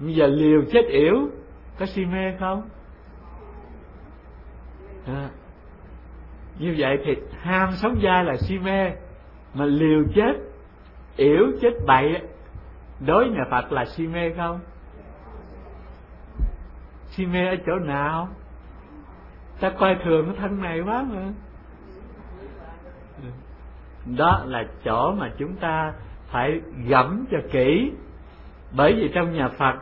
Bây giờ liều chết yểu có si mê không? Như vậy thì ham sống dai là si mê, mà liều chết yểu chết bậy đối nhà Phật là si mê không? Si mê ở chỗ nào? Ta coi thường cái thân này quá mà. Đó là chỗ mà chúng ta phải gẫm cho kỹ. Bởi vì trong nhà Phật,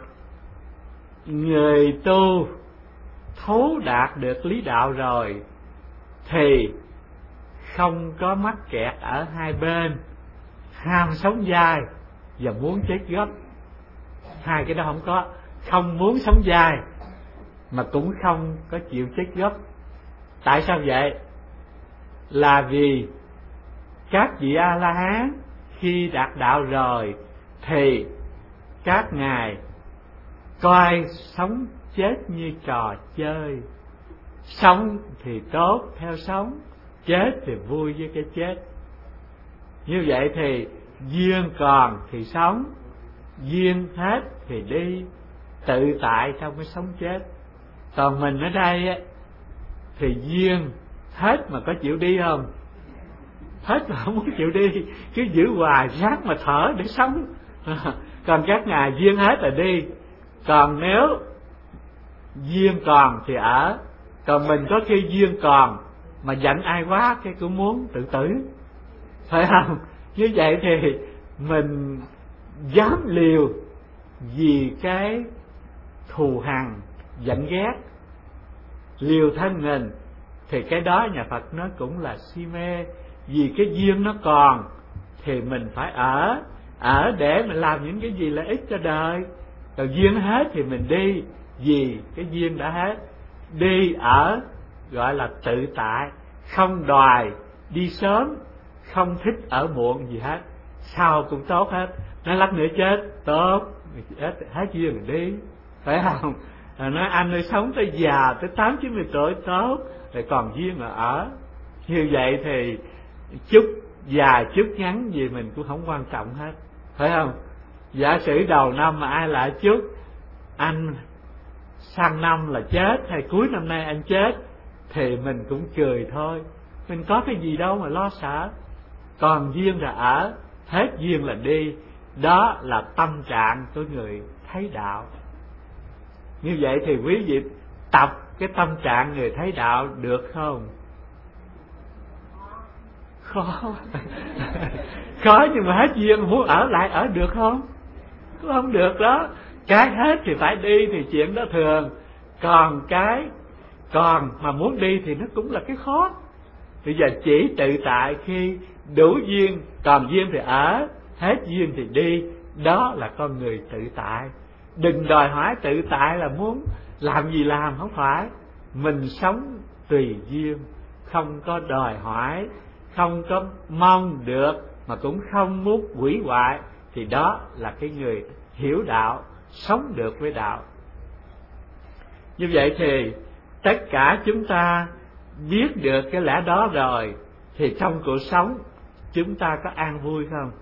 người tu thấu đạt được lý đạo rồi thì không có mắc kẹt ở hai bên ham sống dai và muốn chết gấp. Hai cái đó không có. Không muốn sống dai mà cũng không có chịu chết gấp. Tại sao vậy? Là vì các vị A-la-hán khi đạt đạo rồi thì các ngài coi sống chết như trò chơi. Sống thì tốt theo sống, chết thì vui với cái chết. Như vậy thì duyên còn thì sống, duyên hết thì đi, tự tại trong cái sống chết. Còn mình ở đây á, thì duyên hết mà có chịu đi không? Hết mà không muốn chịu đi, cứ giữ hoài ráng mà thở để sống. Còn các ngài duyên hết là đi. Còn nếu duyên còn thì ở. Còn mình có khi duyên còn mà giận ai quá cái cũng muốn tự tử, phải không? Như vậy thì mình dám liều vì cái thù hằn giận ghét, liều thân mình, thì cái đó nhà Phật nói cũng là si mê. Vì cái duyên nó còn thì mình phải ở để mình làm những cái gì lợi ích cho đời. Còn duyên hết thì mình đi, vì cái duyên đã hết. Đi ở gọi là tự tại, không đòi đi sớm, không thích ở muộn gì hết, sao cũng tốt hết. Nói lát nữa chết, tốt, hết duyên mình đi, phải không? Nói anh ơi sống tới già, tới 80-90 tuổi tốt, rồi còn duyên mà ở. Như vậy thì chút dài chút ngắn gì mình cũng không quan trọng hết, phải không? Giả sử đầu năm mà ai lại chút anh sang năm là chết, hay cuối năm nay anh chết, thì mình cũng cười thôi, mình có cái gì đâu mà lo sợ. Còn duyên là ở, hết duyên là đi. Đó là tâm trạng của người thấy đạo. Như vậy thì quý vị tập cái tâm trạng người thấy đạo được không? Khó. Khó, nhưng mà hết duyên muốn ở lại ở được không? Cũng không được đó. Cái hết thì phải đi thì chuyện đó thường. Còn mà muốn đi thì nó cũng là cái khó. Bây giờ chỉ tự tại khi đủ duyên, còn duyên thì ở, hết duyên thì đi. Đó là con người tự tại. Đừng đòi hỏi tự tại là muốn làm gì làm, không phải. Mình sống tùy duyên, không có đòi hỏi, không có mong được, mà cũng không muốn hủy hoại, thì đó là cái người hiểu đạo, sống được với đạo. Như vậy thì tất cả chúng ta biết được cái lẽ đó rồi, thì trong cuộc sống chúng ta có an vui không?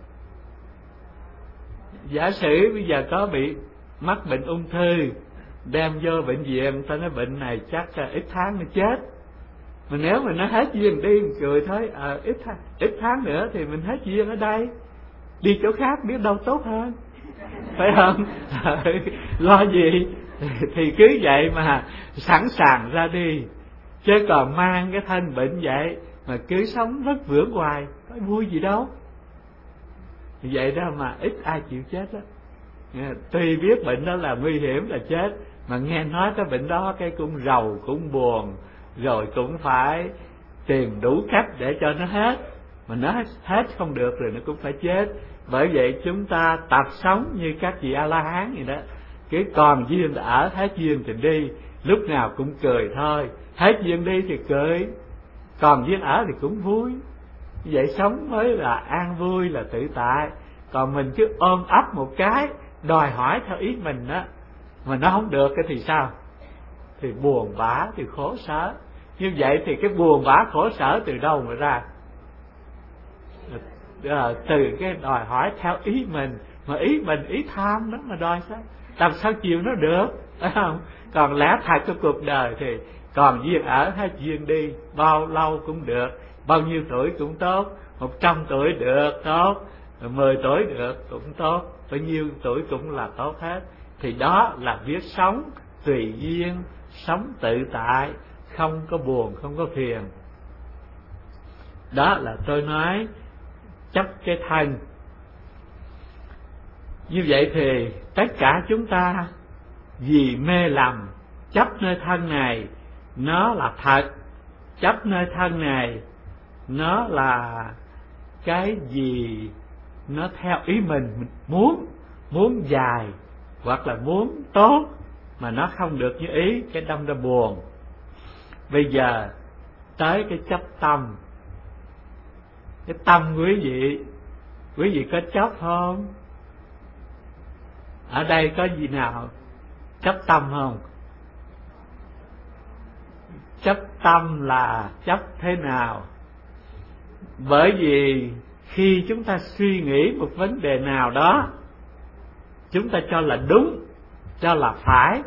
Giả sử bây giờ có bị mắc bệnh ung thư, đem vô bệnh viện, ta nói bệnh này chắc ít tháng nó chết. Mà nếu mình nói hết duyên đi, cười thôi, ít tháng nữa thì mình hết duyên ở đây, đi chỗ khác biết đâu tốt hơn, phải không? Lo gì thì cứ vậy mà sẵn sàng ra đi. Chứ còn mang cái thân bệnh vậy mà cứ sống vất vưởng hoài, có vui gì đâu. Vậy đó mà ít ai chịu chết đó. Tuy biết bệnh đó là nguy hiểm là chết, mà nghe nói cái bệnh đó cái cũng rầu cũng buồn, rồi cũng phải tìm đủ cách để cho nó hết. Mà nó hết không được rồi nó cũng phải chết. Bởi vậy chúng ta tập sống như các vị A-la-hán vậy đó. Cái còn duyên là ở, hết duyên thì đi, lúc nào cũng cười thôi. Hết duyên đi thì cười, còn duyên ở thì cũng vui. Vậy sống mới là an vui, là tự tại. Còn mình cứ ôm ấp một cái, đòi hỏi theo ý mình á, mà nó không được thì sao? Thì buồn bã, thì khổ sở. Như vậy thì cái buồn bã khổ sở từ đâu mà ra? Từ cái đòi hỏi theo ý mình. Mà ý mình ý tham đó mà đòi sao? làm sao chịu nó được, phải không? Còn lẽ thật của cuộc đời thì còn duyên ở hay duyên đi, bao lâu cũng được, bao nhiêu tuổi cũng tốt, 100 tuổi được tốt, 10 tuổi được cũng tốt, bao nhiêu tuổi cũng là tốt hết. Thì đó là biết sống tùy duyên, sống tự tại, không có buồn, không có phiền. Đó là tôi nói chấp cái thân. Như vậy thì tất cả chúng ta vì mê lầm, chấp nơi thân này nó là thật, chấp nơi thân này nó là cái gì nó theo ý mình muốn dài hoặc là muốn tốt mà nó không được như ý, cái đâm ra buồn. Bây giờ tới cái chấp tâm. Cái tâm quý vị có chấp không? Ở đây có gì nào chấp tâm không? Chấp tâm là chấp thế nào? Bởi vì khi chúng ta suy nghĩ một vấn đề nào đó, chúng ta cho là đúng, cho là phải.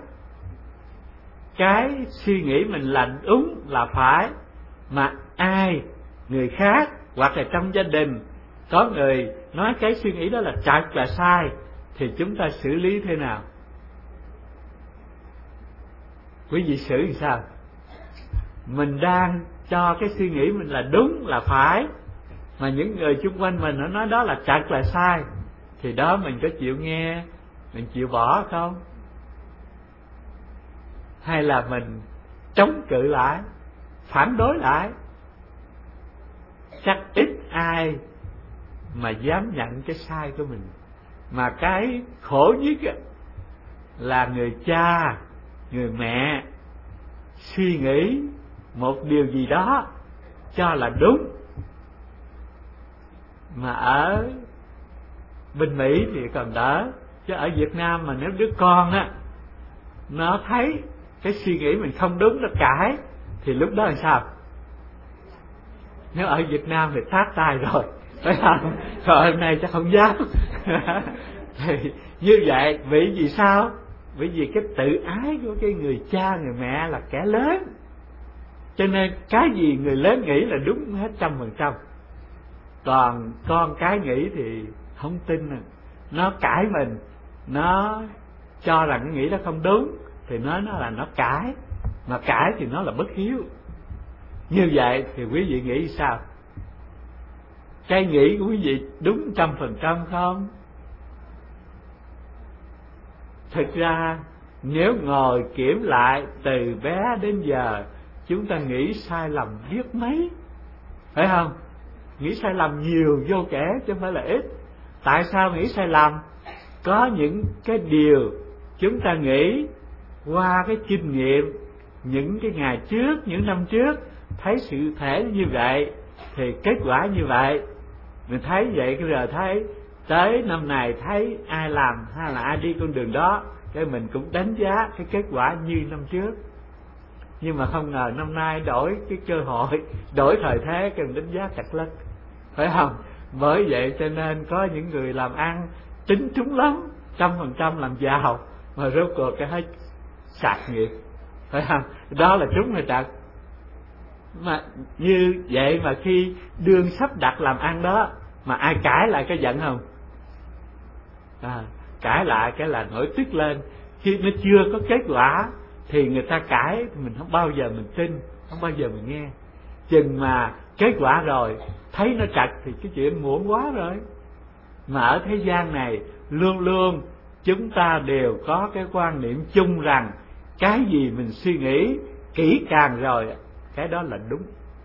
Cái suy nghĩ mình là đúng, là phải, mà ai, người khác hoặc là trong gia đình có người nói cái suy nghĩ đó là trật, là sai, thì chúng ta xử lý thế nào? Quý vị xử như sao? Mình đang cho cái suy nghĩ mình là đúng, là phải, mà những người xung quanh mình nó nói đó là trật, là sai, thì đó mình có chịu nghe, mình chịu bỏ không? Hay là mình chống cự lại, phản đối lại? Chắc ít ai mà dám nhận cái sai của mình. Mà cái khổ nhất là người cha, người mẹ suy nghĩ một điều gì đó cho là đúng, mà ở bên Mỹ thì còn đỡ, chứ ở Việt Nam mà nếu đứa con á nó thấy cái suy nghĩ mình không đúng, nó cãi, thì lúc đó làm sao? Nếu ở Việt Nam thì tát tay rồi, phải không? Rồi hôm nay chắc không dám. Thì như vậy, vì sao? Bởi vì cái tự ái của cái người cha, người mẹ là kẻ lớn, cho nên cái gì người lớn nghĩ là đúng hết 100%. Còn con cái nghĩ thì không tin, nó cãi mình, nó cho rằng cái nghĩ đó không đúng, thì nó là nó cãi, mà cãi thì nó là bất hiếu. Như vậy thì quý vị nghĩ sao? Cái nghĩ của quý vị đúng 100% không? Thực ra nếu ngồi kiểm lại từ bé đến giờ, chúng ta nghĩ sai lầm biết mấy, phải không? Nghĩ sai lầm nhiều vô kể chứ không phải là ít. Tại sao nghĩ sai lầm? Có những cái điều chúng ta nghĩ qua cái kinh nghiệm những cái ngày trước, những năm trước, thấy sự thể như vậy thì kết quả như vậy. Mình thấy vậy cái giờ thấy tới năm này thấy ai làm hay là ai đi con đường đó, cái mình cũng đánh giá cái kết quả như năm trước. Nhưng mà không ngờ năm nay đổi cái cơ hội, đổi thời thế, cái mình đánh giá chặt lất, phải không? Bởi vậy cho nên có những người làm ăn tính trúng lắm, 100% làm giàu, mà rốt cuộc cái hết sạc nghiệp, phải không? Đó là trúng hay trật. Mà như vậy mà khi đương sắp đặt làm ăn đó mà ai cãi lại cái giận không? Cãi lại cái là nổi tức lên. Khi nó chưa có kết quả thì người ta cãi, mình không bao giờ mình tin, không bao giờ mình nghe. Chừng mà kết quả rồi thấy nó trật thì cái chuyện muộn quá rồi. Mà ở thế gian này luôn luôn chúng ta đều có cái quan niệm chung rằng cái gì mình suy nghĩ kỹ càng rồi, cái đó là đúng.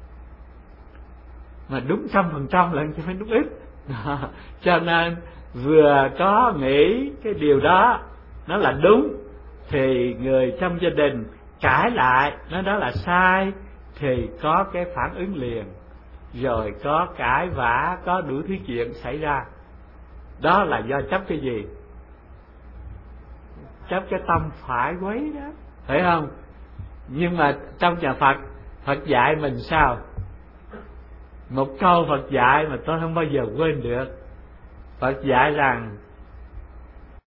Mà đúng 100% là chứ phải đúng ít. Cho nên vừa có nghĩ cái điều đó nó là đúng thì người trong gia đình cãi lại nói đó là sai, thì có cái phản ứng liền, rồi có cãi vã, có đủ thứ chuyện xảy ra. Đó là do chấp cái gì? Chấp cái tâm phải quấy đó, phải không? Nhưng mà trong nhà Phật, Phật dạy mình sao? Một câu Phật dạy mà tôi không bao giờ quên được. Phật dạy rằng